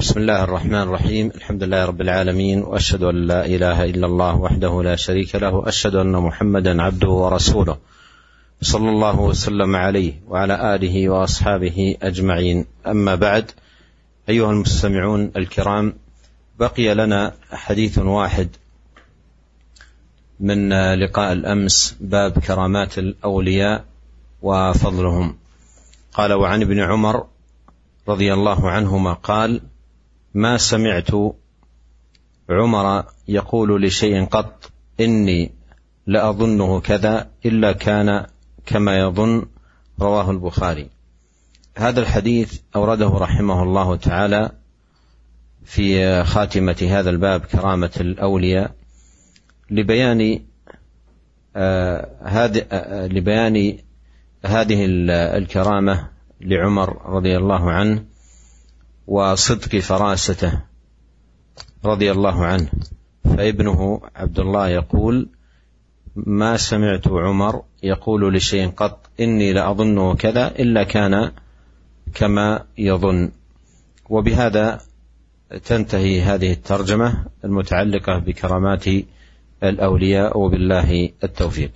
بسم الله الرحمن الرحيم. الحمد لله رب العالمين، وأشهد أن لا إله إلا الله وحده لا شريك له، وأشهد أن محمدا عبده ورسوله صلى الله وسلم عليه وعلى آله وأصحابه أجمعين. أما بعد، أيها المستمعون الكرام، بقي لنا حديث واحد من لقاء الأمس، باب كرامات الأولياء وفضلهم. قال: وعن ابن عمر رضي الله عنهما قال: ما سمعت عمر يقول لشيء قط إني لأظنه كذا إلا كان كما يظن. رواه البخاري. هذا الحديث أورده رحمه الله تعالى في خاتمة هذا الباب، كرامة الأولياء، لبيان هذه الكرامة لعمر رضي الله عنه، وصدق فراسته رضي الله عنه. فابنه عبد الله يقول: ما سمعت عمر يقول لشيء قط إني لأظنه كذا إلا كان كما يظن. وبهذا تنتهي هذه الترجمة المتعلقة بكرامات الأولياء، وبالله التوفيق.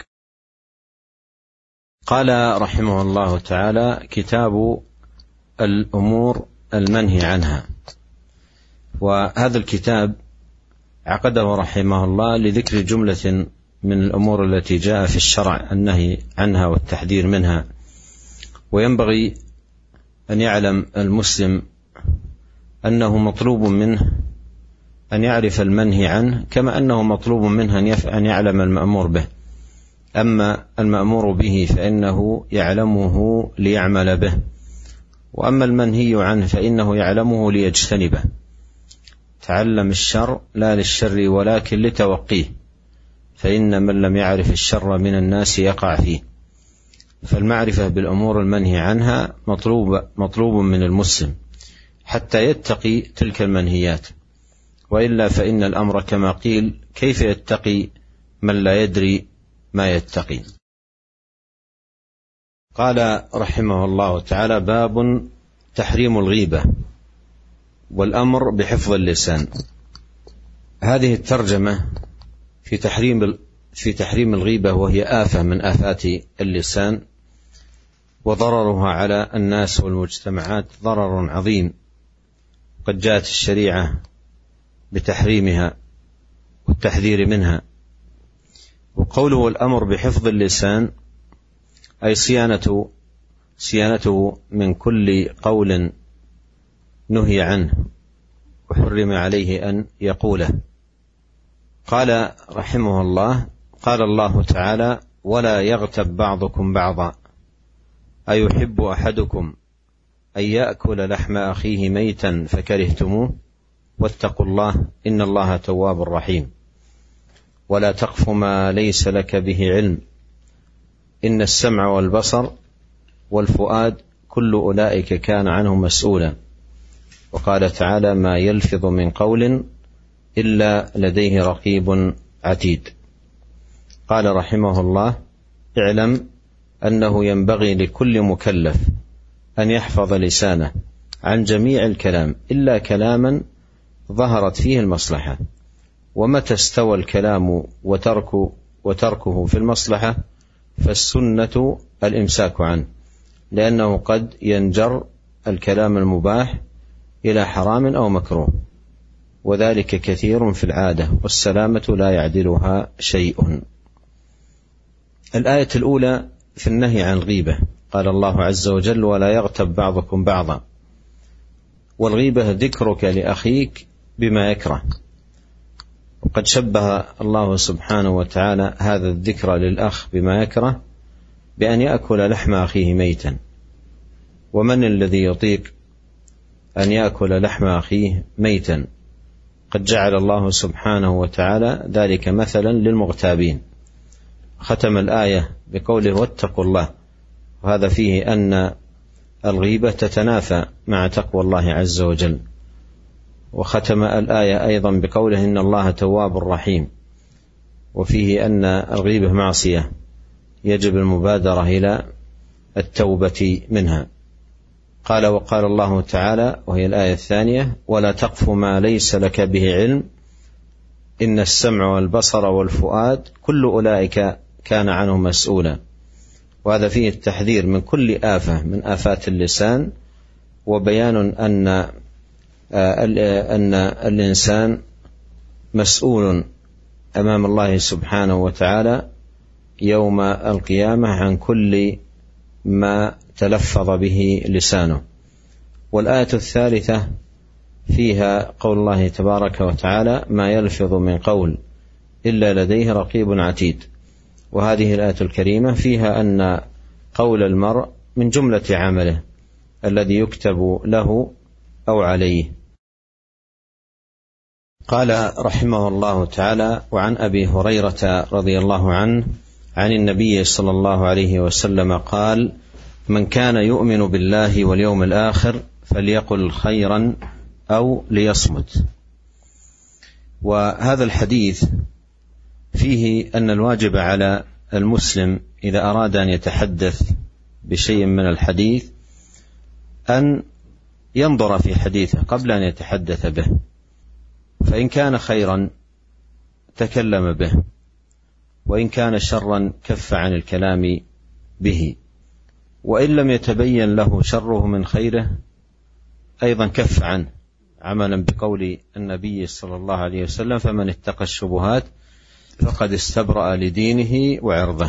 قال رحمه الله تعالى: كتاب الأمور المنهي عنها. وهذا الكتاب عقده رحمه الله لذكر جملة من الأمور التي جاء في الشرع النهي عنها والتحذير منها. وينبغي أن يعلم المسلم أنه مطلوب منه أن يعرف المنهي عنه، كما أنه مطلوب منه أن يعلم المأمور به. أما المأمور به فإنه يعلمه ليعمل به، وأما المنهي عنه فإنه يعلمه ليجتنبه. تعلم الشر لا للشر ولكن لتوقيه، فإن من لم يعرف الشر من الناس يقع فيه. فالمعرفة بالأمور المنهي عنها مطلوب من المسلم حتى يتقي تلك المنهيات، وإلا فإن الأمر كما قيل: كيف يتقي من لا يدري ما يتقي. قال رحمه الله تعالى: باب تحريم الغيبة والأمر بحفظ اللسان. هذه الترجمة في تحريم الغيبة، وهي آفة من آفات اللسان، وضررها على الناس والمجتمعات ضرر عظيم. قد جاءت الشريعة بتحريمها والتحذير منها. وقوله الأمر بحفظ اللسان أي صيانته من كل قول نهي عنه وحرم عليه أن يقوله. قال رحمه الله: قال الله تعالى: ولا يغتب بعضكم بعضا أيحب أحدكم أن يأكل لحم أخيه ميتا فكرهتموه واتقوا الله إن الله تواب رحيم. ولا تقف ما ليس لك به علم إن السمع والبصر والفؤاد كل أولئك كان عنه مسؤولا. وقال تعالى: ما يلفظ من قول إلا لديه رقيب عتيد. قال رحمه الله: اعلم أنه ينبغي لكل مكلف أن يحفظ لسانه عن جميع الكلام إلا كلاما ظهرت فيه المصلحة. ومتى استوى الكلام وتركه في المصلحة فالسنة الإمساك عنه، لأنه قد ينجر الكلام المباح إلى حرام أو مكروه، وذلك كثير في العادة، والسلامة لا يعدلها شيء. الآية الأولى في النهي عن الغيبة. قال الله عز وجل: ولا يغتب بعضكم بعضا. والغيبة ذكرك لأخيك بما يكره. وقد شبه الله سبحانه وتعالى هذا الذكر للأخ بما يكره بأن يأكل لحم أخيه ميتا. ومن الذي يطيق أن يأكل لحم أخيه ميتا؟ قد جعل الله سبحانه وتعالى ذلك مثلا للمغتابين. ختم الآية بقوله: واتقوا الله، وهذا فيه أن الغيبة تتنافى مع تقوى الله عز وجل. وختم الآية أيضا بقوله: إن الله تواب رحيم، وفيه أن الغيبة معصية يجب المبادرة إلى التوبة منها. قال وقال الله تعالى وهي الآية الثانية ولا تقف ما ليس لك به علم إن السمع والبصر والفؤاد كل أولئك كان عنه مسؤولا. وهذا فيه التحذير من كل آفة من آفات اللسان، وبيان أن الإنسان مسؤول أمام الله سبحانه وتعالى يوم القيامة عن كل ما تلفظ به لسانه. والآية الثالثة فيها قول الله تبارك وتعالى ما يلفظ من قول إلا لديه رقيب عتيد. وهذه الآية الكريمة فيها أن قول المرء من جملة عمله الذي يكتب له أو عليه. قال رحمه الله تعالى وعن أبي هريرة رضي الله عنه عن النبي صلى الله عليه وسلم قال من كان يؤمن بالله واليوم الآخر فليقل خيرا أو ليصمت. وهذا الحديث فيه أن الواجب على المسلم إذا أراد أن يتحدث بشيء من الحديث أن ينظر في حديثه قبل أن يتحدث به، فإن كان خيرا تكلم به، وإن كان شرا كف عن الكلام به، وإن لم يتبين له شره من خيره أيضا كف عنه عملا بقول النبي صلى الله عليه وسلم فمن اتقى الشبهات فقد استبرأ لدينه وعرضه.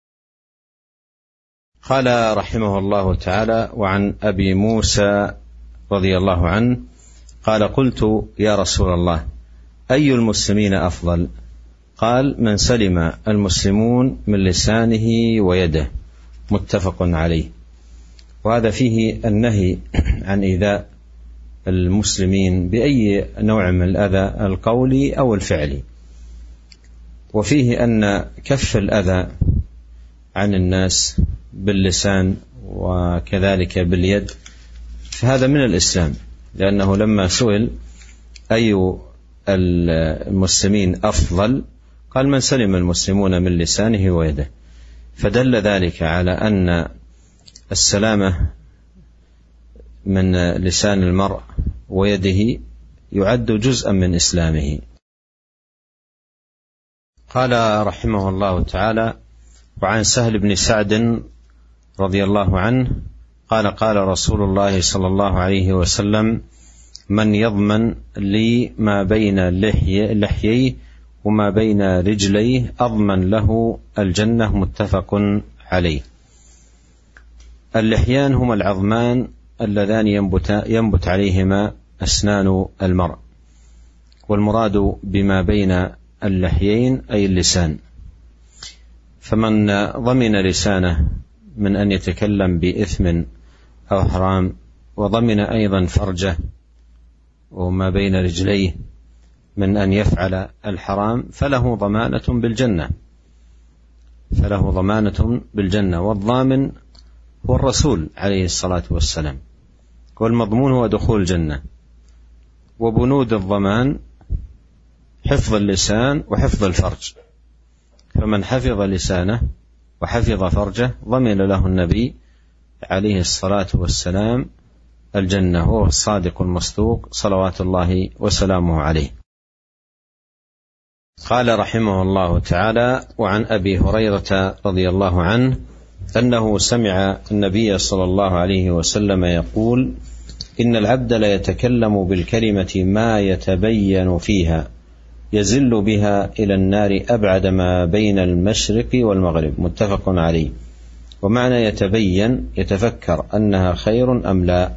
قال رحمه الله تعالى وعن أبي موسى رضي الله عنه قال قلت يا رسول الله أي المسلمين أفضل؟ قال من سلم المسلمون من لسانه ويده، متفق عليه. وهذا فيه النهي عن إيذاء المسلمين بأي نوع من الأذى القولي أو الفعلي، وفيه أن كف الأذى عن الناس باللسان وكذلك باليد فهذا من الإسلام، لأنه لما سئل أي المسلمين أفضل قال من سلم المسلمون من لسانه ويده، فدل ذلك على أن السلامة من لسان المرء ويده يعد جزءا من إسلامه. قال رحمه الله تعالى وعن سهل بن سعد رضي الله عنه قال قال رسول الله صلى الله عليه وسلم من يضمن لي ما بين لحييه وما بين رجليه أضمن له الجنة، متفق عليه. اللحيان هما العظمان اللذان ينبت عليهما أسنان المرء، والمراد بما بين اللحيين أي اللسان. فمن ضمن لسانه من أن يتكلم بإثم أو حرام، وضمن أيضا فرجه وما بين رجليه من أن يفعل الحرام، فله ضمانة بالجنة. والضامن هو الرسول عليه الصلاة والسلام، والمضمون هو دخول الجنة. وبنود الضمان حفظ اللسان وحفظ الفرج، فمن حفظ لسانه وحفظ فرجه ضمن له النبي عليه الصلاة والسلام الجنة، وهو الصادق المصدوق صلوات الله وسلامه عليه. قال رحمه الله تعالى وعن أبي هريرة رضي الله عنه أنه سمع النبي صلى الله عليه وسلم يقول إن العبد ليتكلم بالكلمة ما يتبين فيها يزل بها إلى النار أبعد ما بين المشرق والمغرب، متفق عليه. ومعنى يتبين يتفكر أنها خير أم لا.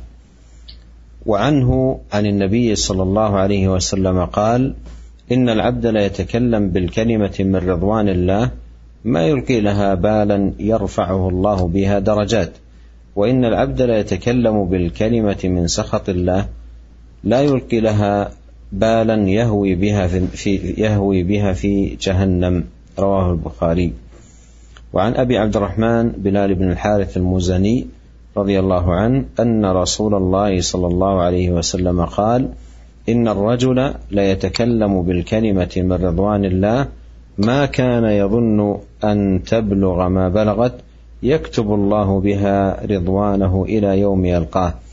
وعنه عن النبي صلى الله عليه وسلم قال إن العبد ليتكلم بالكلمة من رضوان الله ما يلقي لها بالا يرفعه الله بها درجات، وإن العبد ليتكلم بالكلمة من سخط الله لا يلقي لها بالا يهوي بها في جهنم، رواه البخاري. وعن أبي عبد الرحمن بلال بن الحارث المزني رضي الله عنه أن رسول الله صلى الله عليه وسلم قال إن الرجل ليتكلم بالكلمة من رضوان الله ما كان يظن أن تبلغ ما بلغت يكتب الله بها رضوانه إلى يوم يلقاه،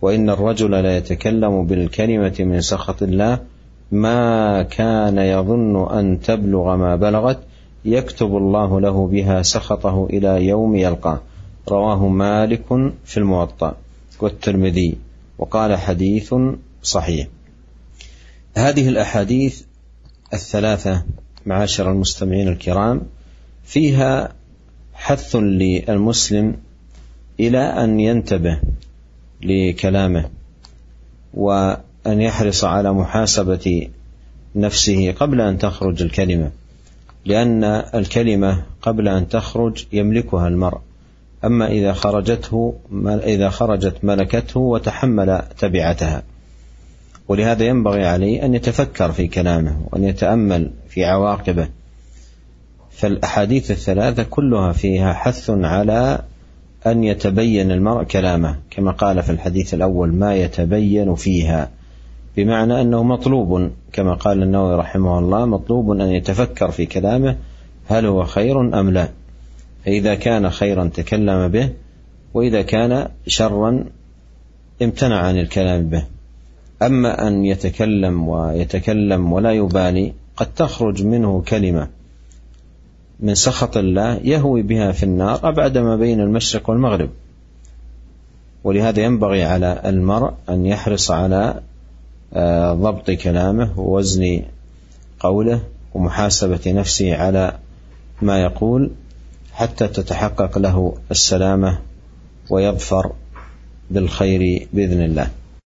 وإن الرجل لا يتكلم بالكلمة من سخط الله ما كان يظن أن تبلغ ما بلغت يكتب الله له بها سخطه إلى يوم يلقاه. رواه مالك في الموطأ والترمذي وقال حديث صحيح. هذه الأحاديث الثلاثة معاشر المستمعين الكرام فيها حث للمسلم إلى أن ينتبه لكلامه وأن يحرص على محاسبة نفسه قبل أن تخرج الكلمة، لأن الكلمة قبل أن تخرج يملكها المرء، أما إذا خرجت ملكته وتحمل تبعتها. ولهذا ينبغي عليه أن يتفكر في كلامه وأن يتأمل في عواقبه. فالأحاديث الثلاثة كلها فيها حث على أن يتبين المرء كلامه، كما قال في الحديث الأول ما يتبين فيها، بمعنى أنه مطلوب كما قال النووي رحمه الله مطلوب أن يتفكر في كلامه هل هو خير أم لا، فإذا كان خيرا تكلم به، وإذا كان شرا امتنع عن الكلام به. أما أن يتكلم ولا يبالي قد تخرج منه كلمة من سخط الله يهوي بها في النار أبعد ما بين المشرق والمغرب. ولهذا ينبغي على المرء أن يحرص على ضبط كلامه ووزن قوله ومحاسبة نفسه على ما يقول حتى تتحقق له السلامة ويظفر بالخير بإذن الله.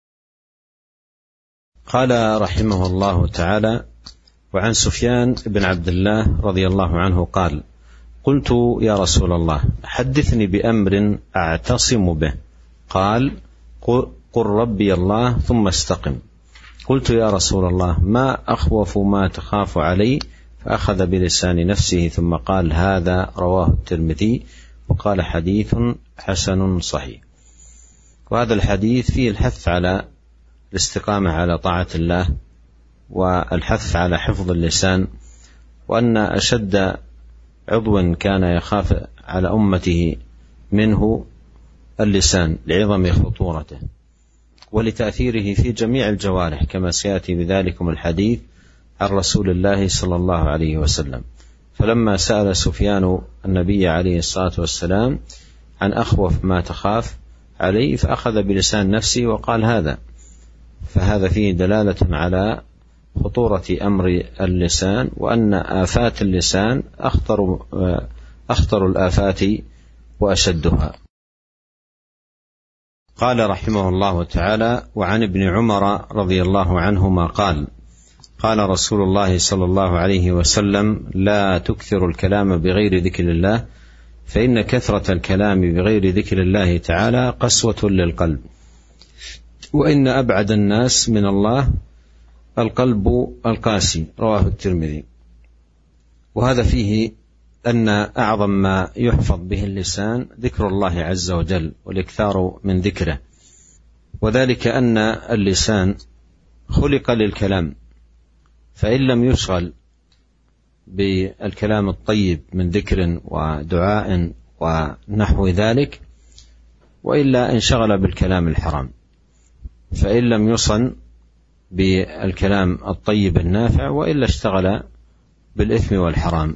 قال رحمه الله تعالى: وعن سفيان بن عبد الله رضي الله عنه قال: قلت يا رسول الله حدثني بأمر أعتصم به. قال: قل ربي الله ثم استقم. قلت يا رسول الله ما أخوف ما تخاف علي؟ فأخذ بلسان نفسه ثم قال: هذا رواه الترمذي وقال حديث حسن صحيح. وهذا الحديث فيه الحث على الاستقامة على طاعة الله والحث على حفظ اللسان، وأن أشد عضو كان يخاف على أمته منه اللسان لعظم خطورته ولتأثيره في جميع الجوارح، كما سيأتي بذلكم الحديث عن رسول الله صلى الله عليه وسلم. فلما سأل سفيان النبي عليه الصلاة والسلام عن أخوف ما تخاف عليه فأخذ بلسان نفسه وقال هذا، فهذا فيه دلالة على خطورة أمر اللسان، وأن آفات اللسان أخطر الآفات وأشدها. قال رحمه الله تعالى: وعن ابن عمر رضي الله عنهما قال: قال رسول الله صلى الله عليه وسلم: لا تكثر الكلام بغير ذكر الله، فإن كثرة الكلام بغير ذكر الله تعالى قسوة للقلب، وإن أبعد الناس من الله القلب القاسي. رواه الترمذي. وهذا فيه أن أعظم ما يحفظ به اللسان ذكر الله عز وجل والإكثار من ذكره، وذلك أن اللسان خلق للكلام، فإن لم يشغل بالكلام الطيب من ذكر ودعاء ونحو ذلك، وإلا انشغل بالكلام الحرام، فإن لم يصن بالكلام الطيب النافع وإلا اشتغل بالإثم والحرام.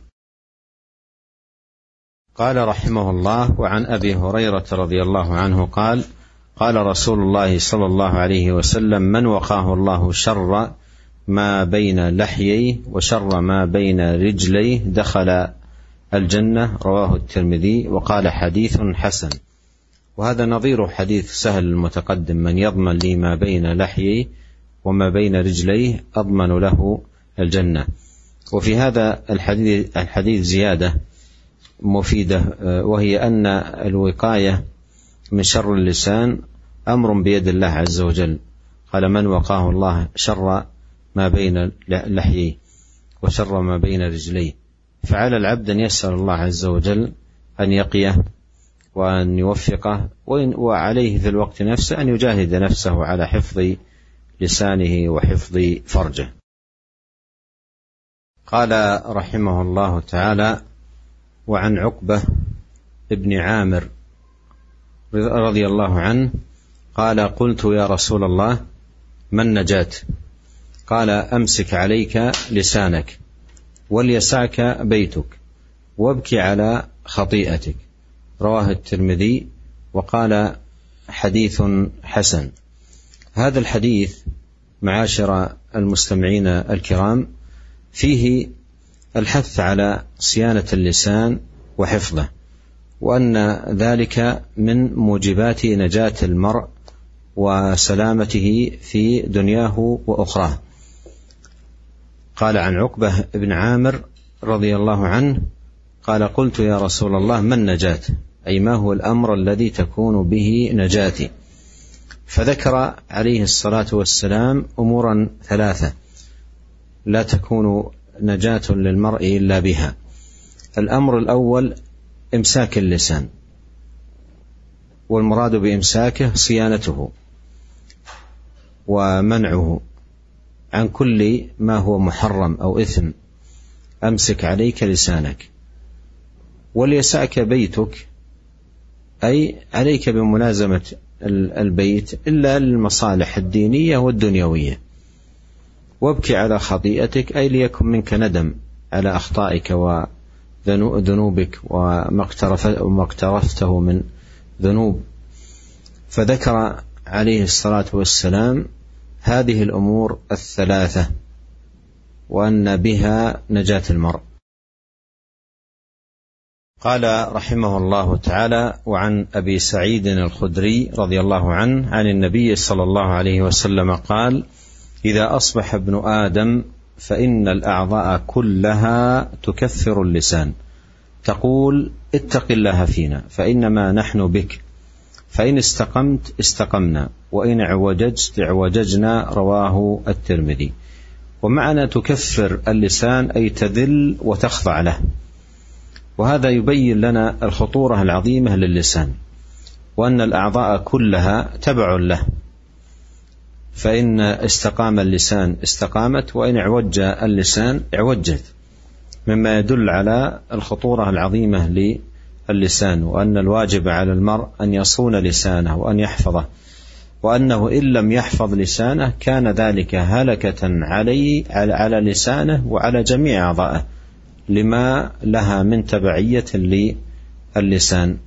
قال رحمه الله: وعن أبي هريرة رضي الله عنه قال: قال رسول الله صلى الله عليه وسلم: من وقاه الله شر ما بين لحييه وشر ما بين رجليه دخل الجنة. رواه الترمذي وقال حديث حسن. وهذا نظير حديث سهل المتقدم: من يضمن لي ما بين لحييه وما بين رجليه أضمن له الجنة. وفي هذا الحديث زيادة مفيدة، وهي أن الوقاية من شر اللسان أمر بيد الله عز وجل. قال: من وقاه الله شر ما بين لحييه وشر ما بين رجليه. فعلى العبد أن يسأل الله عز وجل أن يقيه وأن يوفقه، وعليه في الوقت نفسه أن يجاهد نفسه على حفظ لسانه وحفظ فرجه. قال رحمه الله تعالى: وعن عقبة ابن عامر رضي الله عنه قال: قلت يا رسول الله ما النجاة؟ قال: أمسك عليك لسانك وليسعك بيتك وابكي على خطيئتك. رواه الترمذي وقال: حديث حسن. هذا الحديث معاشر المستمعين الكرام فيه الحث على صيانة اللسان وحفظه، وأن ذلك من موجبات نجاة المرء وسلامته في دنياه وأخراه. قال عن عقبة بن عامر رضي الله عنه قال: قلت يا رسول الله ما النجاة؟ أي ما هو الأمر الذي تكون به نجاتي؟ فذكر عليه الصلاة والسلام أمورا ثلاثة لا تكون نجاة للمرء إلا بها. الأمر الأول إمساك اللسان، والمراد بإمساكه صيانته ومنعه عن كل ما هو محرم أو إثم. أمسك عليك لسانك وليسعك بيتك، أي عليك بملازمة البيت إلا للمصالح الدينية والدنيوية. وابكي على خطيئتك، أي ليكن منك ندم على أخطائك وذنوبك وما اقترفته من ذنوب. فذكر عليه الصلاة والسلام هذه الأمور الثلاثة وأن بها نجاة المرء. قال رحمه الله تعالى: وعن أبي سعيد الخدري رضي الله عنه عن النبي صلى الله عليه وسلم قال: إذا أصبح ابن آدم فإن الأعضاء كلها تكفر اللسان، تقول: اتق الله فينا فإنما نحن بك، فإن استقمت استقمنا وإن اعوججت اعوججنا. رواه الترمذي. ومعنى تكفر اللسان أي تذل وتخضع له، وهذا يبين لنا الخطورة العظيمة للسان، وأن الأعضاء كلها تبع له، فإن استقام اللسان استقامت، وإن اعوج اللسان اعوجت، مما يدل على الخطورة العظيمة للسان، وأن الواجب على المرء أن يصون لسانه وأن يحفظه، وأنه إن لم يحفظ لسانه كان ذلك هلكة على لسانه وعلى جميع أعضائه لما لها من تبعية للسان.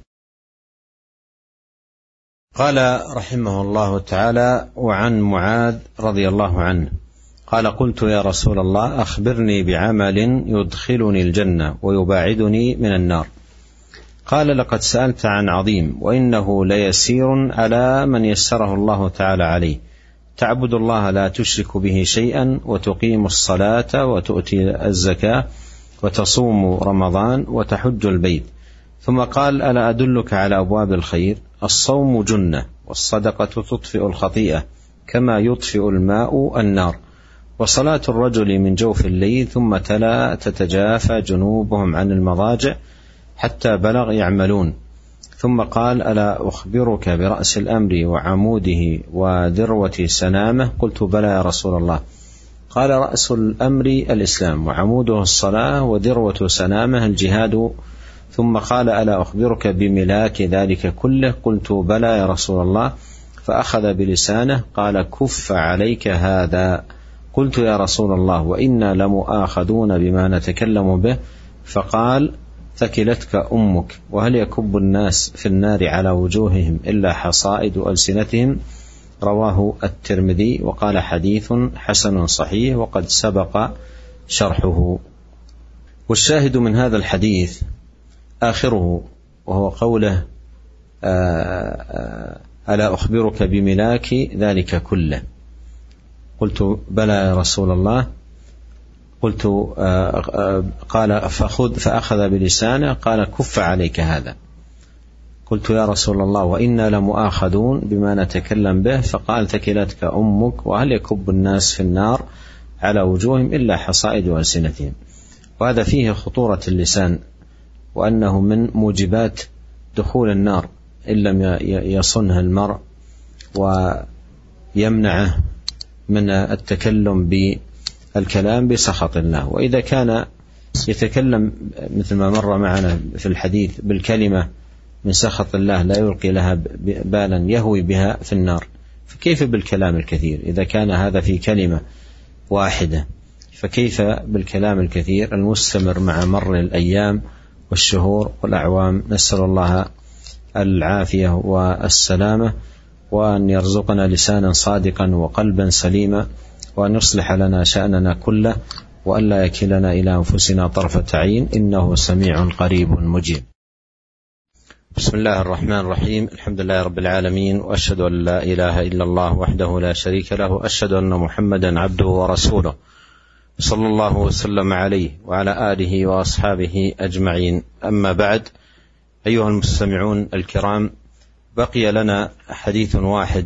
قال رحمه الله تعالى: وعن معاذ رضي الله عنه قال: قلت يا رسول الله أخبرني بعمل يدخلني الجنة ويباعدني من النار. قال: لقد سألت عن عظيم، وإنه ليسير على من يسره الله تعالى عليه. تعبد الله لا تشرك به شيئا، وتقيم الصلاة وتؤتي الزكاة وتصوم رمضان وتحج البيت. ثم قال: ألا أدلك على أبواب الخير؟ الصوم جنة، والصدقة تطفئ الخطيئة كما يطفئ الماء النار، وصلاة الرجل من جوف الليل. ثم تلا: تتجافى جنوبهم عن المضاجع حتى بلغ يعملون. ثم قال: ألا أخبرك برأس الأمر وعموده وذروة سنامه؟ قلت: بلى يا رسول الله. قال: رأس الأمر الإسلام، وعموده الصلاة، وذروة سنامه الجهاد. ثم قال: ألا أخبرك بملاك ذلك كله؟ قلت: بلى يا رسول الله. فأخذ بلسانه قال: كف عليك هذا. قلت: يا رسول الله وإنا لمؤاخذون بما نتكلم به. فقال: ثكلتك أمك، وهل يكب الناس في النار على وجوههم إلا حصائد ألسنتهم. رواه الترمذي وقال: حديث حسن صحيح، وقد سبق شرحه. والشاهد من هذا الحديث آخره، وهو قوله: ألا أخبرك بملاك ذلك كله؟ قلت: بلى يا رسول الله. قلت: قال: فأخذ بلسانه قال: كف عليك هذا. قلت: يا رسول الله وإنا لمؤاخذون بما نتكلم به. فقال: ثكلتك أمك، وهل يكب الناس في النار على وجوههم إلا حصائد ألسنتهم. وهذا فيه خطورة اللسان، وأنه من موجبات دخول النار إن لم يصنها المرء ويمنعه من التكلم بالكلام بسخط الله. وإذا كان يتكلم مثل ما مر معنا في الحديث بالكلمة من سخط الله لا يلقي لها بالا يهوي بها في النار، فكيف بالكلام الكثير؟ إذا كان هذا في كلمة واحدة، فكيف بالكلام الكثير المستمر مع مر الأيام والشهور والأعوام؟ نسأل الله العافية والسلامة، وأن يرزقنا لسانا صادقا وقلبا سليما، وأن يصلح لنا شأننا كله، وأن لا يكلنا إلى أنفسنا طرفة عين، إنه سميع قريب مجيب. بسم الله الرحمن الرحيم. الحمد لله رب العالمين، وأشهد أن لا إله إلا الله وحده لا شريك له، وأشهد أن محمدا عبده ورسوله، صلى الله وسلم عليه وعلى آله وأصحابه أجمعين. أما بعد، أيها المستمعون الكرام، بقي لنا حديث واحد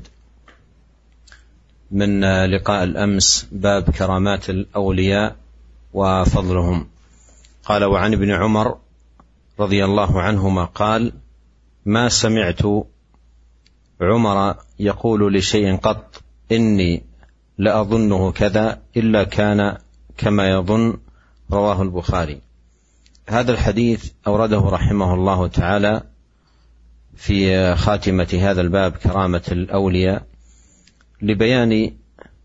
من لقاء الأمس، باب كرامات الأولياء وفضلهم. قال: وعن ابن عمر رضي الله عنهما قال: ما سمعت عمر يقول لشيء قط إني لأظنه كذا إلا كان كما يظن. رواه البخاري. هذا الحديث أورده رحمه الله تعالى في خاتمة هذا الباب، كرامة الأولياء، لبيان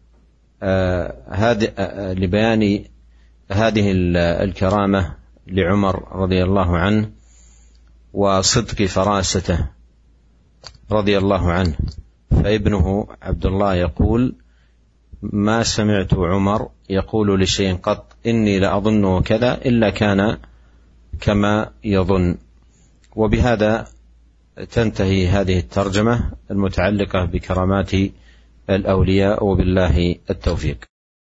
هذه الكرامة لعمر رضي الله عنه، وصدق فراسته رضي الله عنه. فابنه عبد الله يقول: ما سمعت عمر يقول لشيء قط إني لأظنه كذا إلا كان كما يظن. وبهذا تنتهي هذه الترجمة المتعلقة بكرامات الأولياء، وبالله التوفيق.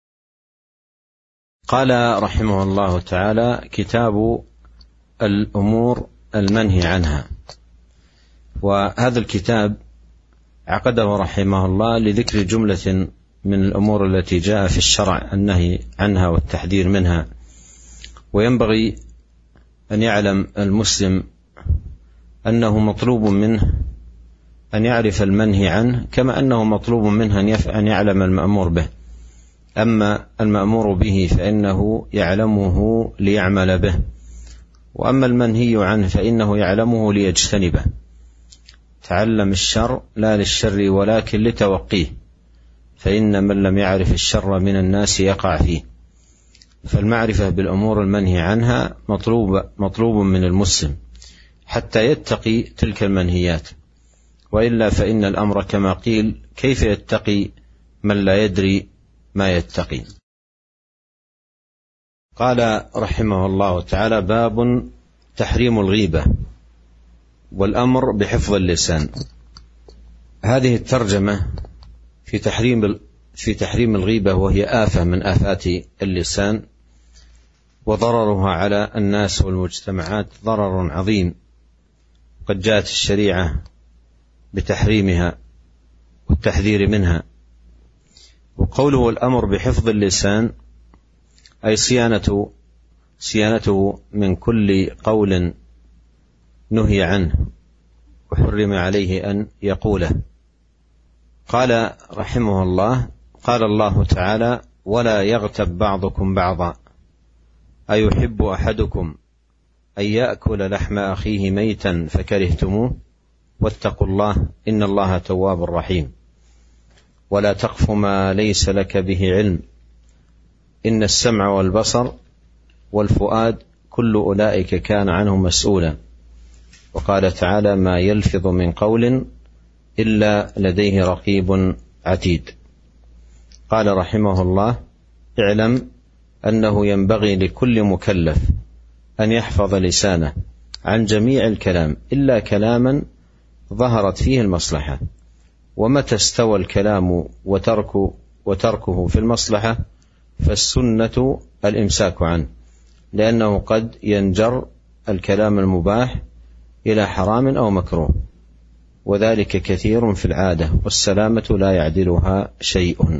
قال رحمه الله تعالى: كتاب الأمور المنهي عنها. وهذا الكتاب عقده رحمه الله لذكر جملة من الأمور التي جاء في الشرع النهي عنها والتحذير منها. وينبغي أن يعلم المسلم أنه مطلوب منه أن يعرف المنهي عنه، كما أنه مطلوب منه أن يعلم المأمور به. أما المأمور به فإنه يعلمه ليعمل به، وأما المنهي عنه فإنه يعلمه ليجتنبه. تعلم الشر لا للشر ولكن لتوقيه، فإن من لم يعرف الشر من الناس يقع فيه. فالمعرفة بالأمور المنهي عنها مطلوب من المسلم حتى يتقي تلك المنهيات، وإلا فإن الأمر كما قيل: كيف يتقي من لا يدري ما يتقي؟ قال رحمه الله تعالى: باب تحريم الغيبة والأمر بحفظ اللسان. هذه الترجمة في تحريم الغيبة، وهي آفة من آفات اللسان، وضررها على الناس والمجتمعات ضرر عظيم. قد جاءت الشريعة بتحريمها والتحذير منها. وقوله الأمر بحفظ اللسان أي صيانته من كل قول نهي عنه وحرم عليه أن يقوله. قال رحمه الله: قال الله تعالى: ولا يغتب بعضكم بعضا أيحب أحدكم أن يأكل لحم أخيه ميتا فكرهتموه واتقوا الله إن الله تواب رحيم. ولا تقف ما ليس لك به علم إن السمع والبصر والفؤاد كل أولئك كان عنه مسؤولا. وقال تعالى: ما يلفظ من قول إلا لديه رقيب عتيد. قال رحمه الله: اعلم أنه ينبغي لكل مكلف أن يحفظ لسانه عن جميع الكلام إلا كلاما ظهرت فيه المصلحة. ومتى استوى الكلام وتركه في المصلحة فالسنة الإمساك عنه، لأنه قد ينجر الكلام المباح إلى حرام أو مكروه، وذلك كثير في العادة، والسلامة لا يعدلها شيء.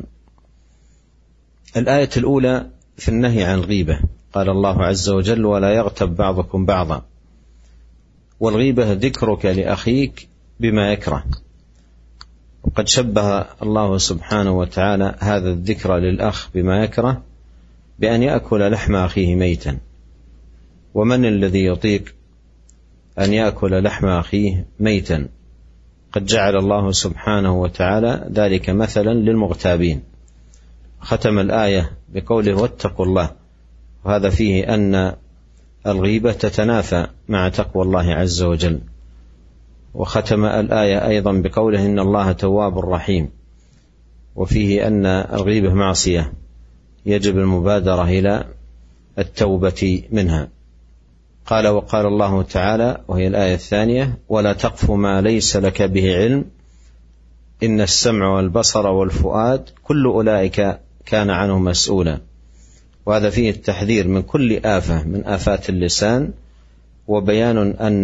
الآية الأولى في النهي عن الغيبة. قال الله عز وجل: ولا يغتب بعضكم بعضا. والغيبة ذكرك لأخيك بما يكره. وقد شبه الله سبحانه وتعالى هذا الذكر للأخ بما يكره بأن يأكل لحم أخيه ميتا. ومن الذي يطيق أن يأكل لحم أخيه ميتا. قد جعل الله سبحانه وتعالى ذلك مثلا للمغتابين. ختم الآية بقوله واتقوا الله، وهذا فيه أن الغيبة تتنافى مع تقوى الله عز وجل. وختم الآية أيضا بقوله إن الله تواب رحيم، وفيه أن الغيبة معصية يجب المبادرة إلى التوبة منها. قال وقال الله تعالى، وهي الآية الثانية: ولا تقف ما ليس لك به علم إن السمع والبصر والفؤاد كل أولئك كان عنه مسؤولا. وهذا فيه التحذير من كل آفة من آفات اللسان، وبيان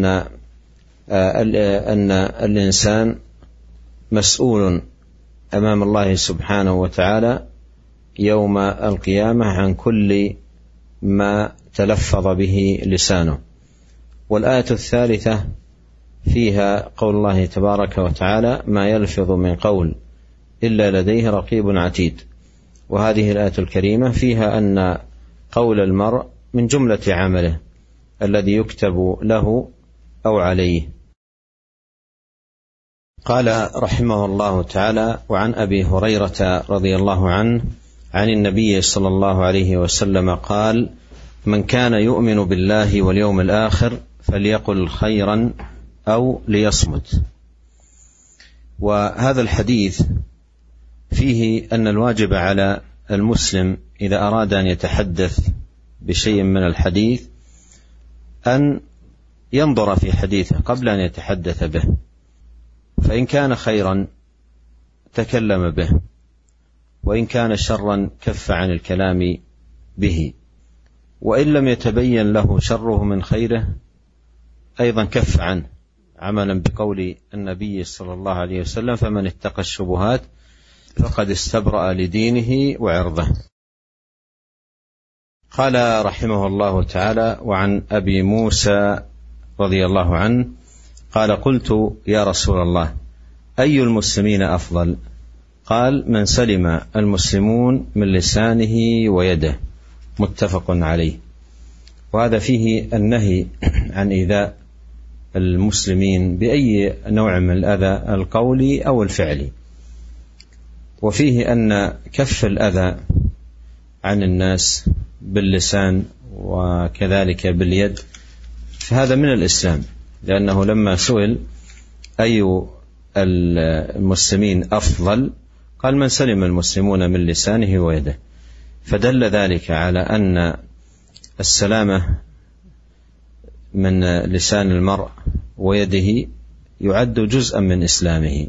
أن الإنسان مسؤول أمام الله سبحانه وتعالى يوم القيامة عن كل ما تلفظ به لسانه. والآية الثالثة فيها قول الله تبارك وتعالى: ما يلفظ من قول إلا لديه رقيب عتيد. وهذه الآية الكريمة فيها أن قول المرء من جملة عمله الذي يكتب له أو عليه. قال رحمه الله تعالى: وعن أبي هريرة رضي الله عنه عن النبي صلى الله عليه وسلم قال: من كان يؤمن بالله واليوم الآخر فليقل خيرا أو ليصمت. وهذا الحديث فيه أن الواجب على المسلم إذا أراد أن يتحدث بشيء من الحديث أن ينظر في حديثه قبل أن يتحدث به، فإن كان خيرا تكلم به، وإن كان شرا كف عن الكلام به، وإن لم يتبين له شره من خيره أيضا كف عنه، عملا بقول النبي صلى الله عليه وسلم: فمن اتقى الشبهات فقد استبرأ لدينه وعرضه. قال رحمه الله تعالى: وعن أبي موسى رضي الله عنه قال: قلت يا رسول الله أي المسلمين أفضل؟ قال: من سلم المسلمون من لسانه ويده. متفق عليه. وهذا فيه النهي عن إيذاء المسلمين بأي نوع من الأذى القولي أو الفعلي، وفيه أن كف الأذى عن الناس باللسان وكذلك باليد فهذا من الإسلام، لأنه لما سئل أي المسلمين أفضل قال: من سلم المسلمون من لسانه ويده. فدل ذلك على أن السلامة من لسان المرء ويده يعد جزءا من إسلامه.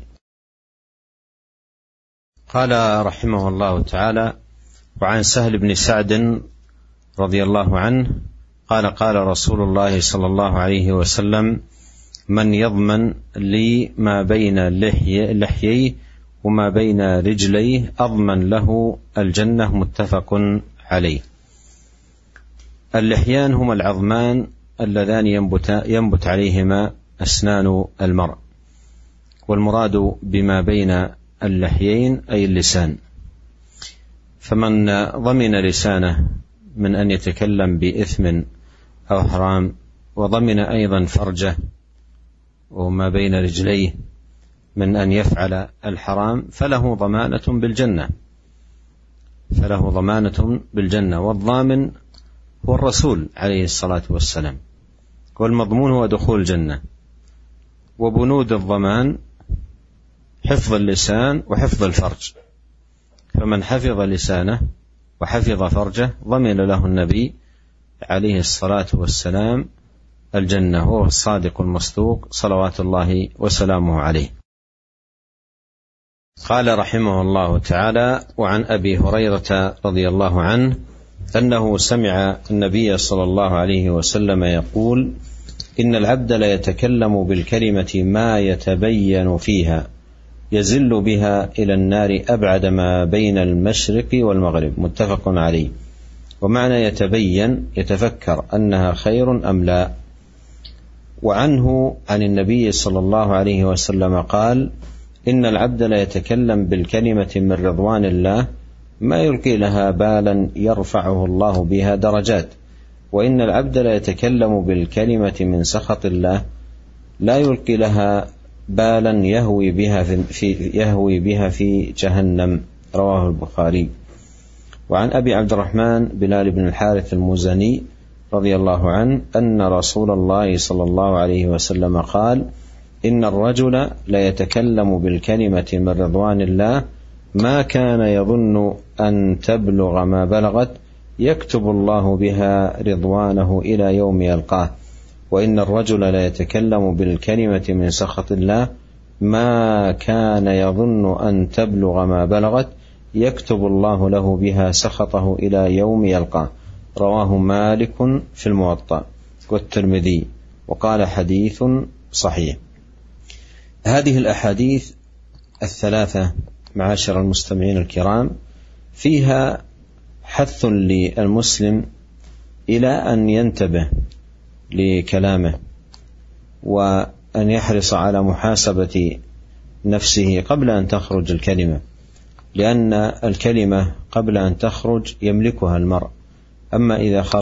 قال رحمه الله تعالى: وعن سهل بن سعد رضي الله عنه قال: قال رسول الله صلى الله عليه وسلم: من يضمن لي ما بين لحييه وما بين رجليه أضمن له الجنة. متفق عليه. اللحيان هما العظمان اللذان ينبت عليهما أسنان المرء، والمراد بما بين اللحيين أي اللسان. فمن ضمن لسانه من أن يتكلم بإثم أو حرام، وضمن أيضا فرجه وما بين رجليه من أن يفعل الحرام، فله ضمانة بالجنة. والضامن هو الرسول عليه الصلاة والسلام، والمضمون هو دخول الجنة. وبنود الضمان حفظ اللسان وحفظ الفرج، فمن حفظ لسانه وحفظ فرجه ضمن له النبي عليه الصلاة والسلام الجنة، وهو الصادق المصدوق صلوات الله وسلامه عليه. قال رحمه الله تعالى: وعن أبي هريرة رضي الله عنه أنه سمع النبي صلى الله عليه وسلم يقول: إن العبد ليتكلم بالكلمة ما يتبين فيها يزل بها إلى النار أبعد ما بين المشرق والمغرب. متفق عليه. ومعنى يتبين يتفكر أنها خير أم لا. وعنه عن النبي صلى الله عليه وسلم قال: إن العبد ليتكلم بالكلمة من رضوان الله ما يلقي لها بالا يرفعه الله بها درجات، وإن العبد ليتكلم بالكلمة من سخط الله لا يلقي لها بالا يهوي بها في جهنم. رواه البخاري. وعن أبي عبد الرحمن بلال بن الحارث المزني رضي الله عنه أن رسول الله صلى الله عليه وسلم قال: إن الرجل ليتكلم بالكلمة من رضوان الله ما كان يظن أن تبلغ ما بلغت، يكتب الله بها رضوانه إلى يوم يلقاه. وإن الرجل ليتكلم بالكلمة من سخط الله ما كان يظن أن تبلغ ما بلغت، يكتب الله له بها سخطه إلى يوم يلقاه. رواه مالك في الموطأ والترمذي وقال حديث صحيح. هذه الأحاديث الثلاثة معاشر المستمعين الكرام فيها حث للمسلم إلى أن ينتبه لكلامه، وأن يحرص على محاسبة نفسه قبل أن تخرج الكلمة، لأن الكلمة قبل أن تخرج يملكها المرء، أما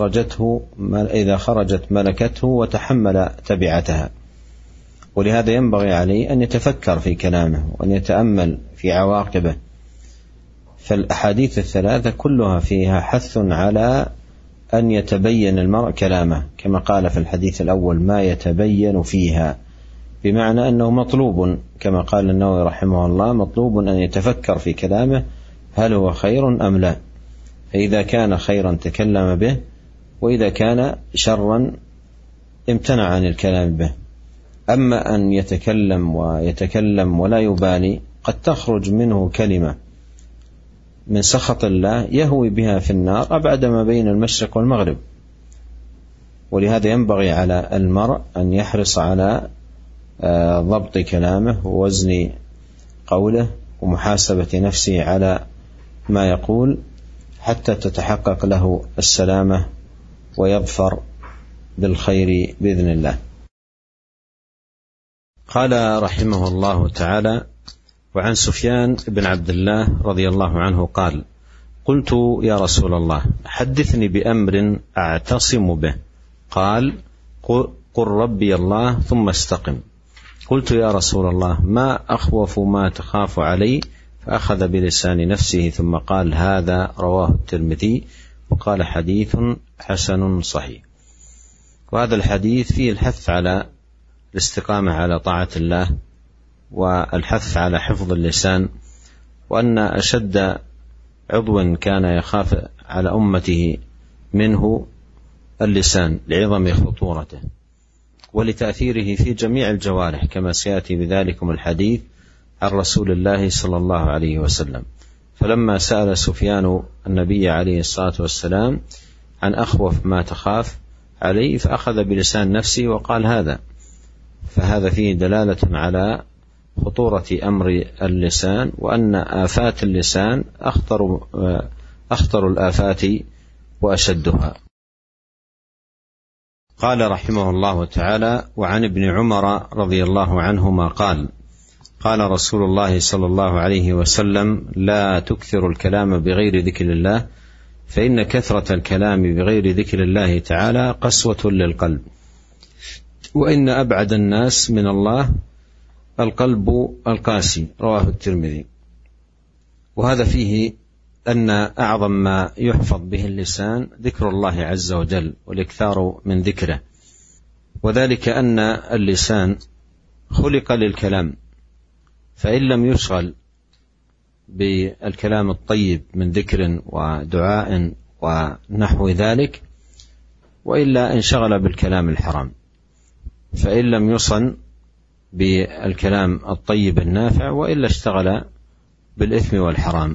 إذا خرجت ملكته وتحمل تبعتها. ولهذا ينبغي عليه أن يتفكر في كلامه وأن يتأمل في عواقبه. فالأحاديث الثلاثة كلها فيها حث على أن يتبين المرء كلامه، كما قال في الحديث الأول: ما يتبين فيها، بمعنى أنه مطلوب كما قال النووي رحمه الله: مطلوب أن يتفكر في كلامه هل هو خير أم لا، فإذا كان خيرا تكلم به، وإذا كان شرا امتنع عن الكلام به. أما أن يتكلم ولا يبالي، قد تخرج منه كلمة من سخط الله يهوي بها في النار أبعد ما بين المشرق والمغرب. ولهذا ينبغي على المرء أن يحرص على ضبط كلامه ووزن قوله ومحاسبة نفسه على ما يقول، حتى تتحقق له السلامة ويظفر بالخير بإذن الله. قال رحمه الله تعالى: وعن سفيان بن عبد الله رضي الله عنه قال: قلت يا رسول الله حدثني بأمر أعتصم به. قال: قل ربي الله ثم استقم. قلت يا رسول الله ما أخوف ما تخاف علي؟ فأخذ بلسان نفسه ثم قال: هذا. رواه الترمذي وقال حديث حسن صحيح. وهذا الحديث فيه الحث على الاستقامة على طاعة الله، والحث على حفظ اللسان، وأن أشد عضو كان يخاف على أمته منه اللسان لعظم خطورته ولتأثيره في جميع الجوارح، كما سيأتي بذلكم الحديث عن رسول الله صلى الله عليه وسلم. فلما سأل سفيان النبي عليه الصلاة والسلام عن أخوف ما تخاف عليه، فأخذ بلسان نفسه وقال: هذا. فهذا فيه دلالة على خطورة أمر اللسان، وأن آفات اللسان أخطر الآفات وأشدها. قال رحمه الله تعالى: وعن ابن عمر رضي الله عنهما قال: قال رسول الله صلى الله عليه وسلم: لا تكثر الكلام بغير ذكر الله، فإن كثرة الكلام بغير ذكر الله تعالى قسوة للقلب، وإن أبعد الناس من الله القلب القاسي. رواه الترمذي. وهذا فيه أن أعظم ما يحفظ به اللسان ذكر الله عز وجل والإكثار من ذكره، وذلك أن اللسان خلق للكلام، فإن لم يشغل بالكلام الطيب من ذكر ودعاء ونحو ذلك، وإلا انشغل بالكلام الحرام، فإن لم يصن بالكلام الطيب النافع، وإلا اشتغل بالإثم والحرام.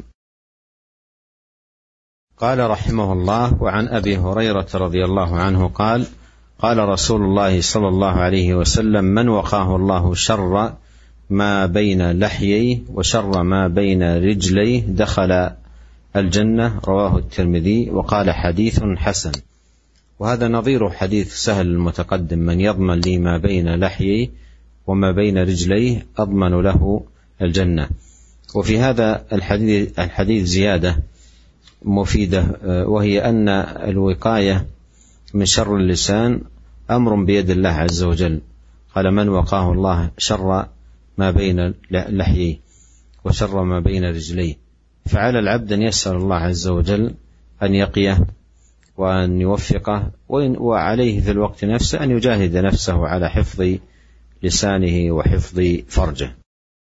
قال رحمه الله: وعن أبي هريرة رضي الله عنه قال: قال رسول الله صلى الله عليه وسلم: من وقاه الله شر ما بين لحييه وشر ما بين رجليه دخل الجنة. رواه الترمذي وقال حديث حسن. وهذا نظير حديث سهل المتقدم: من يضمن لي ما بين لحييه وما بين رجليه أضمن له الجنة. وفي هذا الحديث زيادة مفيدة، وهي أن الوقاية من شر اللسان أمر بيد الله عز وجل. قال من وقاه الله شر ما بين لحييه وشر ما بين رجليه. فعلى العبد أن يسأل الله عز وجل أن يقيه وأن يوفقه، وعليه في الوقت نفسه أن يجاهد نفسه على حفظ لسانه وحفظ فرجه.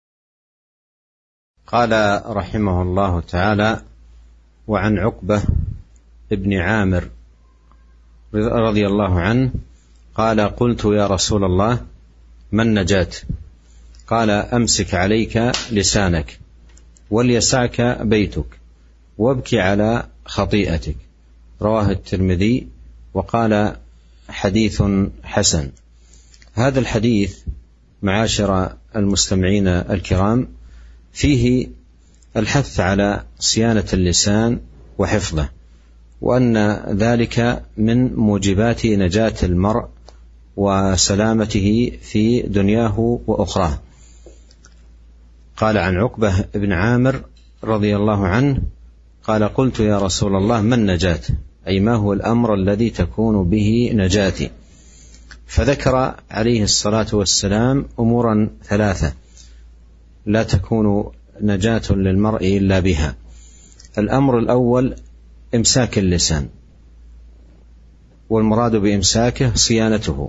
قال رحمه الله تعالى: وعن عقبة ابن عامر رضي الله عنه قال: قلت يا رسول الله ما النجاة؟ قال: أمسك عليك لسانك وليسعك بيتك وابكي على خطيئتك. رواه الترمذي وقال حديث حسن. هذا الحديث معاشر المستمعين الكرام فيه الحث على صيانة اللسان وحفظه، وأن ذلك من موجبات نجاة المرء وسلامته في دنياه وأخراه. قال عن عقبة بن عامر رضي الله عنه قال: قلت يا رسول الله ما النجاة؟ أي ما هو الأمر الذي تكون به نجاتي؟ فذكر عليه الصلاة والسلام أمورا ثلاثة لا تكون نجاة للمرء إلا بها. الأمر الأول إمساك اللسان، والمراد بإمساكه صيانته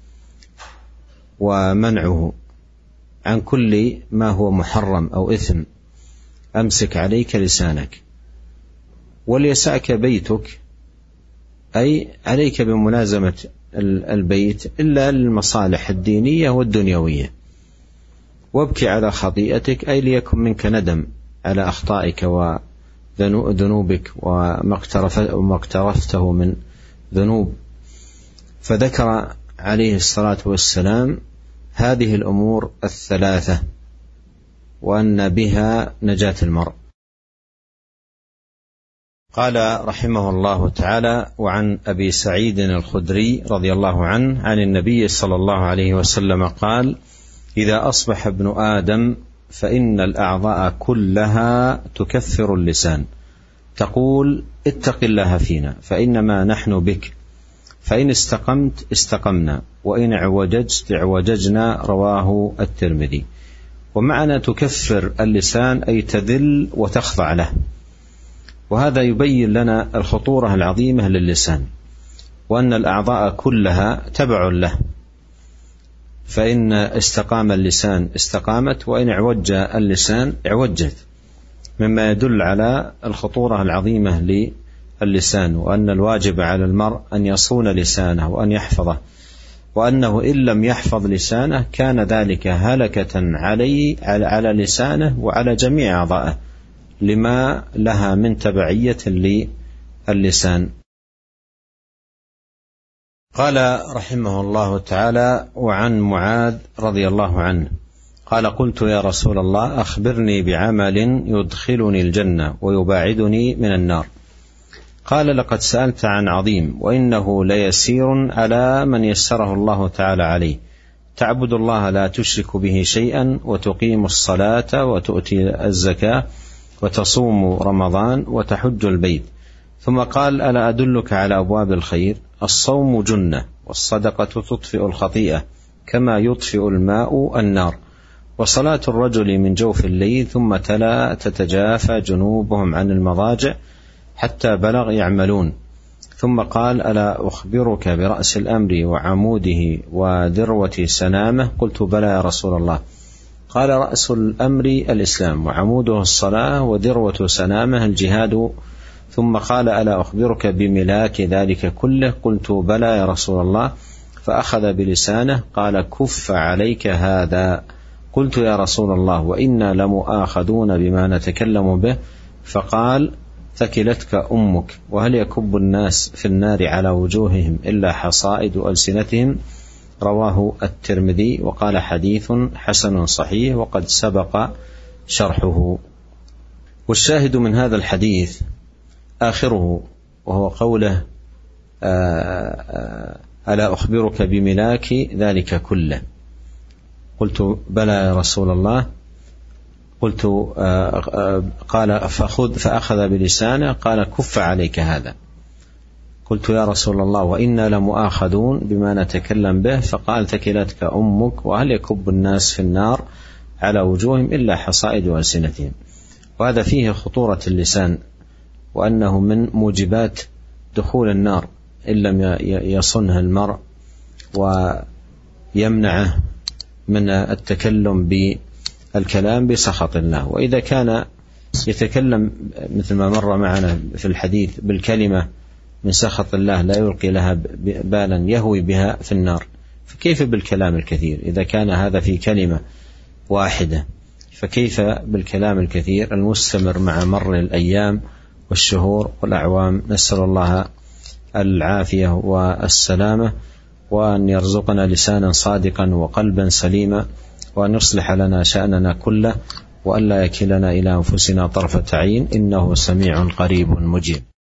ومنعه عن كل ما هو محرم أو إثم. أمسك عليك لسانك. وليسعك بيتك، أي عليك بملازمة البيت إلا للمصالح الدينية والدنيوية. وابكي على خطيئتك، أي ليكن منك ندم على أخطائك وذنوبك وما اقترفته من ذنوب. فذكر عليه الصلاة والسلام هذه الأمور الثلاثة وأن بها نجاة المرء. قال رحمه الله تعالى: وعن أبي سعيد الخدري رضي الله عنه عن النبي صلى الله عليه وسلم قال: إذا أصبح ابن آدم فإن الأعضاء كلها تكفر اللسان، تقول: اتق الله فينا فإنما نحن بك، فإن استقمت استقمنا وإن اعوججت اعوججنا. رواه الترمذي. ومعنى تكفر اللسان أي تذل وتخضع له، وهذا يبين لنا الخطورة العظيمة للسان، وأن الأعضاء كلها تبع له، فإن استقام اللسان استقامت، وإن اعوج اللسان اعوجت، مما يدل على الخطورة العظيمة للسان، وأن الواجب على المرء أن يصون لسانه وأن يحفظه، وأنه إن لم يحفظ لسانه كان ذلك هلكة على لسانه وعلى جميع أعضائه لما لها من تبعية للسان. قال رحمه الله تعالى: وعن معاذ رضي الله عنه قال: قلت يا رسول الله أخبرني بعمل يدخلني الجنة ويباعدني من النار. قال: لقد سألت عن عظيم، وإنه ليسير على من يسره الله تعالى عليه. تعبد الله لا تشرك به شيئا، وتقيم الصلاة وتؤتي الزكاة وتصوم رمضان وتحج البيت. ثم قال: ألا أدلك على أبواب الخير؟ الصوم جنة، والصدقة تطفئ الخطيئة كما يطفئ الماء النار، وصلاة الرجل من جوف الليل. ثم تلا: تتجافى جنوبهم عن المضاجع حتى بلغ يعملون. ثم قال: ألا أخبرك برأس الأمر وعموده وذروة سنامه؟ قلت: بلى يا رسول الله. قال: رأس الأمر الإسلام، وعموده الصلاة، وذروة سنامه الجهاد. ثم قال: ألا أخبرك بملاك ذلك كله؟ قلت: بلى يا رسول الله. فأخذ بلسانه قال: كف عليك هذا. قلت: يا رسول الله، وإنا لمؤاخذون بما نتكلم به. فقال: ثكلتك أمك، وهل يكب الناس في النار على وجوههم إلا حصائد ألسنتهم؟ رواه الترمذي وقال حديث حسن صحيح، وقد سبق شرحه. والشاهد من هذا الحديث آخره، وهو قوله: ألا أخبرك بملاك ذلك كله؟ قلت: بلى يا رسول الله. قلت: قال: فأخذ بلسانه قال: كف عليك هذا. قلت يا رسول الله وإنا لمؤاخذون بما نتكلم به، فقال ثكلتك أمك، وهل يكب الناس في النار على وجوههم إلا حصائد ألسنتهم. وهذا فيه خطورة اللسان، وأنه من موجبات دخول النار إن لم يصنه المرء ويمنعه من التكلم بالكلام بسخط الله. وإذا كان يتكلم مثل ما مر معنا في الحديث بالكلمة من سخط الله لا يلقي لها بالا يهوي بها في النار، فكيف بالكلام الكثير؟ إذا كان هذا في كلمة واحدة، فكيف بالكلام الكثير المستمر مع مر الأيام والشهور والأعوام؟ نسأل الله العافية والسلامة، وأن يرزقنا لسانا صادقا وقلبا سليما، وأن يصلح لنا شأننا كله، وأن لا يكلنا إلى أنفسنا طرفة عين، إنه سميع قريب مجيب.